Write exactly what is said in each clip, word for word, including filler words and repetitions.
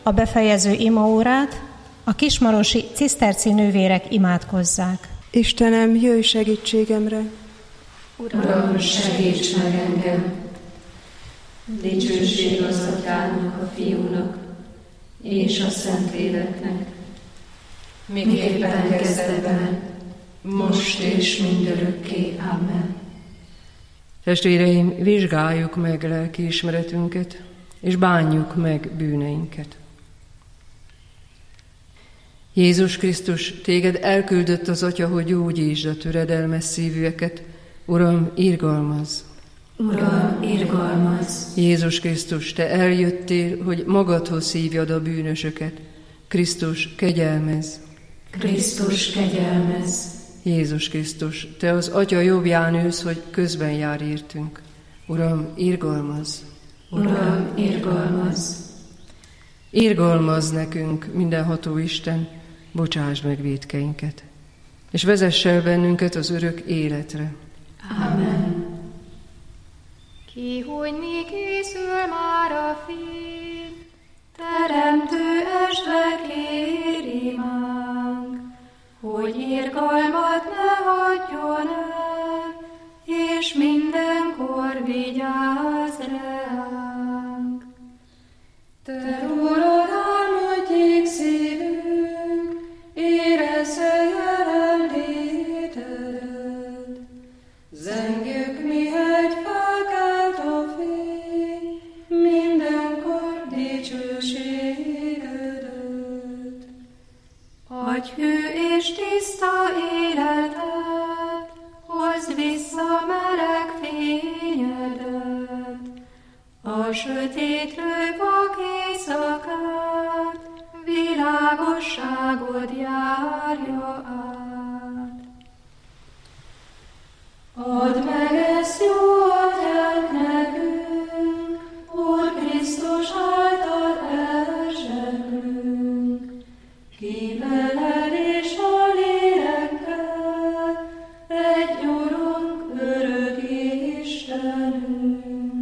a befejező imaórát a kismarosi ciszterci nővérek imádkozzák. Istenem, jöjj segítségemre! Uram, segíts meg engem! Dicsőség az Atyának, a Fiúnak és a Szentléleknek, miképpen kezdetben, most és mindörökké. Amen. Testvéreim, vizsgáljuk meg lelkiismeretünket, és bánjuk meg bűneinket. Jézus Krisztus, téged elküldött az Atya, hogy gyógyítsd a töredelmes szívűeket. Uram, irgalmazz! Uram, irgalmazz! Jézus Krisztus, te eljöttél, hogy magadhoz hívjad a bűnösöket. Krisztus, kegyelmezz! Krisztus, kegyelmezz! Jézus Krisztus, te az Atya jobbján ülsz, hogy közben jár értünk. Uram, irgalmazz! Uram, irgalmazz! Irgalmazz nekünk, mindenható Isten, bocsásd meg vétkeinket, és vezess el bennünket az örök életre. Amen. Ki, hogy mi készül már a fény, Teremtő esve kér imánk, hogy irgalmat ne hagyjon el, és mindenkor vigyázz ránk. Te rólad álmodjék szívünk, érezze jelenlétedet. Zengjük, mihegy felkelt a fény, mindenkor dicsőségedet. Adj hű és tiszta életet, hozd vissza meleg fényedet. A sötétlő vak éjszakát, világosságod járja át. Add meg ezt jó Atyánk nekünk, Úr Krisztus által elzseblünk. Ki veled és a lélekkel, egy Urunk, örök Istenünk.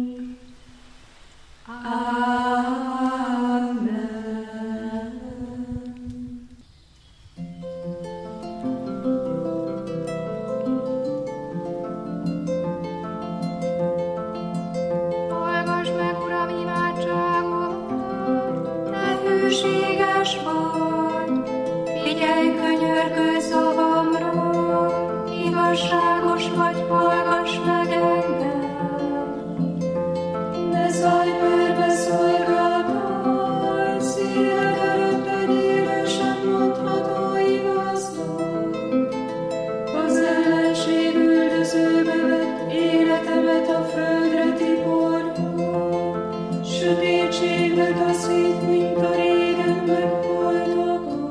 hallgass meg, Uram, imádságomat, te hűséges vagy, figyelj könyörgő szavamra, igazságos vagy, hallgass meg engem. Ne szállj perbe szolgáltály, szíved előtt egy élősen mondható igaznak. Az ellenség üldözőbe vett életemet a földre tiporja, sötétségbe taszít, mint a régen megholtakat.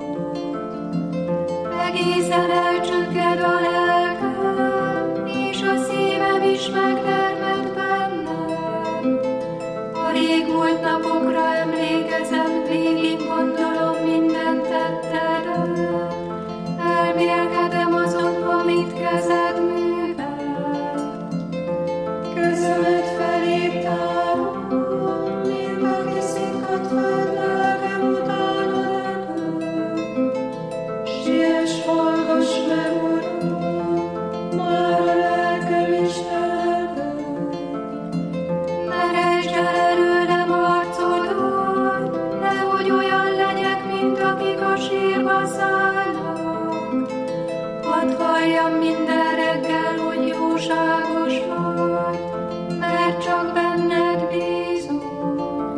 Egészen elcsökked a lelkem, és a szívem is megtermett bennem. A régmúlt napokra emlékezem, végig gondolom minden tettedet. Elmélkedem azon, amit kezed művelt. Kezemet felé tárom, mint aki szikkat föld, lelkem utána repül. Siess, hallgass meg, Uram, már a lelkem is elvő. Meresd el előlem arcodat, nehogy olyan legyek, mint akik a sírba szállnak. Hadd halljam minden reggel, hogy jóságos vagy, mert csak benned bízom.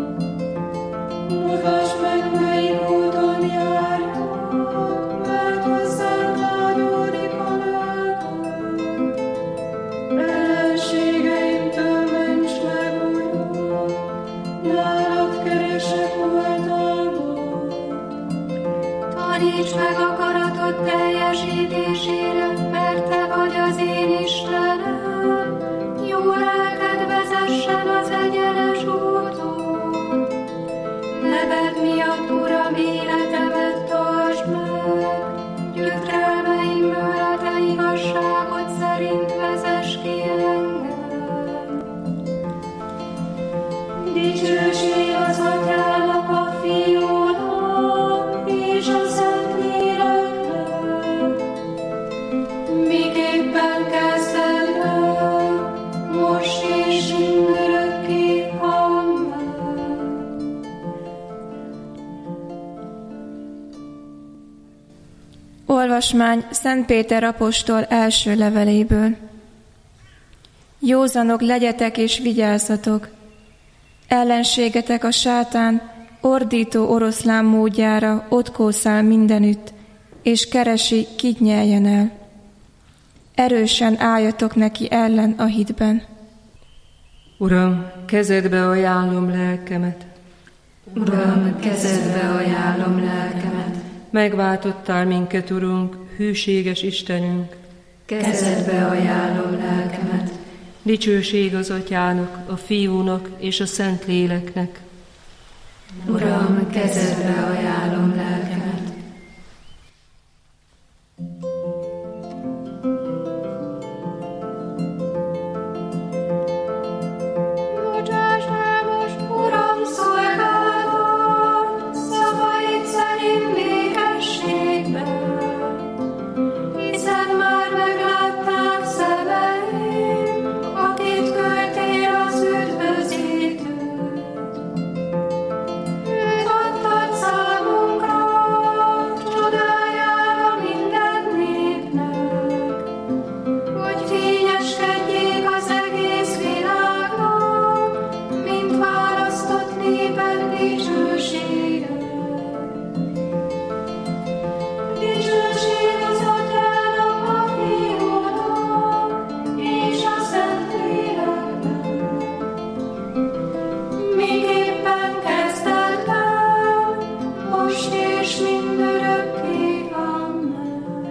Mutasd meg, melyik úton járjak, mert hozzánk lágyódik a lelkem. Ellenségeimtől ments meg, Uram, nálad keresek oltalmat. Taníts meg akaratod teljesítésére, mert te vagy az én Istenem. Jó lelked vezessen az egyenes úton. Neved miatt, Uram, életemet tartsd meg. Gyötrelmeimből a te igazságod szerint vezess ki engem. Dicsőség az Atyának, a Fiúnak Olvasmány Szent Péter apostol első leveléből. Józanok legyetek és vigyázzatok! Ellenségetek a sátán ordító oroszlán módjára ott kószál mindenütt, és keresi, kit nyeljen el. Erősen álljatok neki ellen a hitben. Uram, kezedbe ajánlom lelkemet. Uram, kezedbe ajánlom lelkemet. Megváltottál minket, Urunk, hűséges Istenünk. Kezedbe ajánlom lelkemet. Dicsőség az Atyának, a Fiúnak és a Szentléleknek. Uram, kezedbe ajánlom lelkemet. Bocsáss el most, Uram, szolgálatot, szavaid szerint békességben, hiszen már meglátták szemeim, akit küldtél az üdvözítőt. Őt adtad számunkra, csodájára minden népnek, hogy fényeskedjék az egész világnak, mint választott néped dicsősége. Dicsőség az Atyának, a Fiúnak és a Szentléleknek, miképpen kezdetben, most és mindörökké. Amen.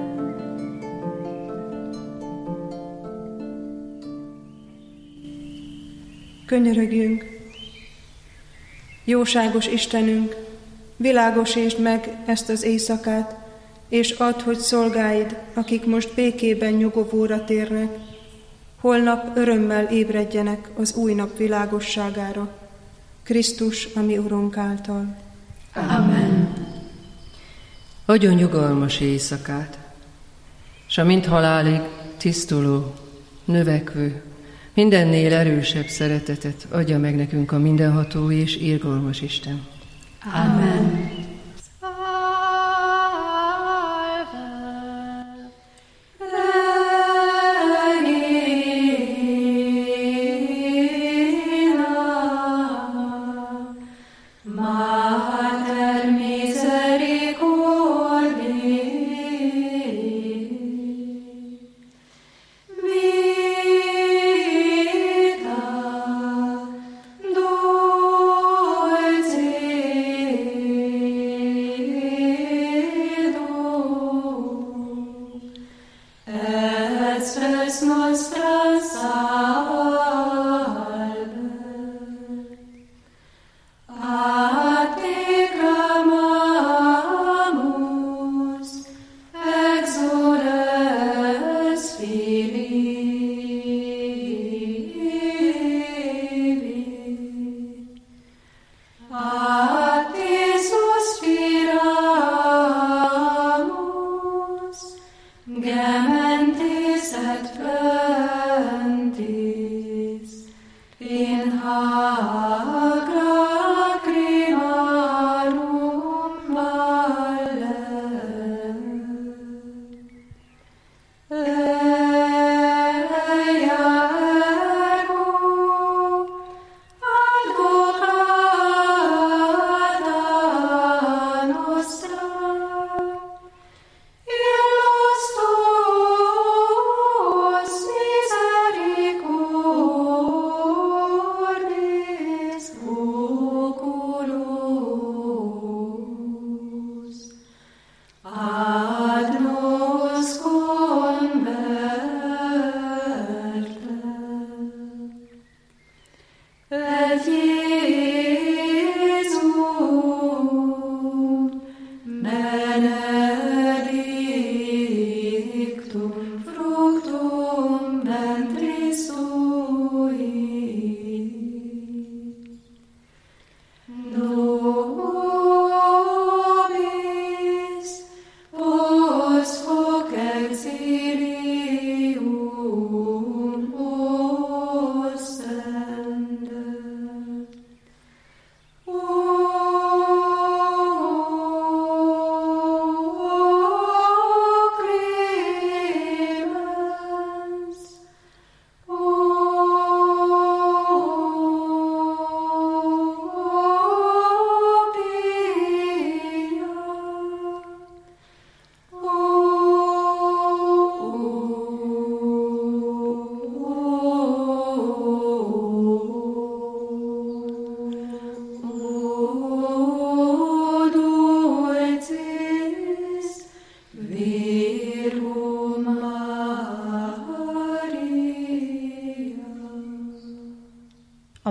Könyörögjünk! Jóságos Istenünk, világosítsd meg ezt az éjszakát, és add, hogy szolgáid, akik most békében nyugovóra térnek, holnap örömmel ébredjenek az új nap világosságára, Krisztus, a mi Urunk által. Amen. Adjon nyugalmas éjszakát, s a mint halálig tisztuló, növekvő, mindennél erősebb szeretetet adja meg nekünk a mindenható és irgalmas Isten. Amen. Mater misericordiae, vita dulcedo, et spes nostra salve. A te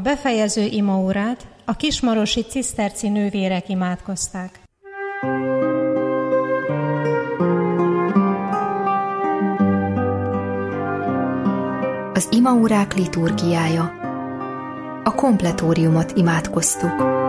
befejező imaórát a kismarosi ciszterci nővérek imádkozták. Az imaórák liturgiája. A kompletóriumot imádkoztuk.